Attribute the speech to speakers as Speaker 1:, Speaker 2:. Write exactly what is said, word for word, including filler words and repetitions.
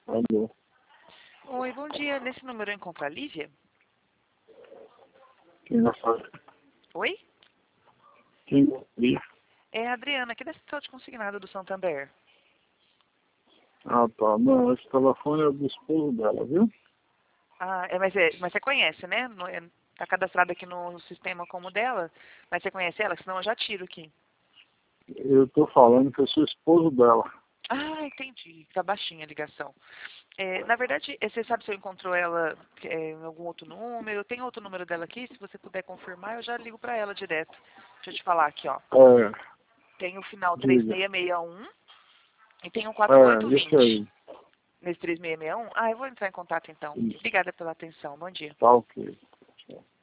Speaker 1: Alô.
Speaker 2: Oi, bom dia. Nesse número eu encontro a Lívia?
Speaker 1: Quem vai fazer?
Speaker 2: Oi?
Speaker 1: Quem vai fazer?
Speaker 2: É a Adriana, aqui da Central de Consignado do Santander.
Speaker 1: Ah, tá. Não, esse telefone é do esposo dela, viu?
Speaker 2: Ah, é, mas, é, mas você conhece, né? No, é, tá cadastrado aqui no sistema como dela, mas você conhece ela? Senão eu já tiro aqui.
Speaker 1: Eu tô falando que eu sou esposo dela.
Speaker 2: Ah, entendi. Tá baixinha a ligação. É, na verdade, é, você sabe se eu encontrou ela é, em algum outro número? Eu tenho outro número dela aqui, se você puder confirmar, eu já ligo pra ela direto. Deixa eu te falar aqui, ó.
Speaker 1: É,
Speaker 2: Tem o final três
Speaker 1: diga.
Speaker 2: seis seis um e tem o quatro oito
Speaker 1: É, isso
Speaker 2: vinte.
Speaker 1: aí.
Speaker 2: Nesse três seis seis um? Ah, eu vou entrar em contato então.
Speaker 1: Isso.
Speaker 2: Obrigada pela atenção. Bom dia.
Speaker 1: Tá ok.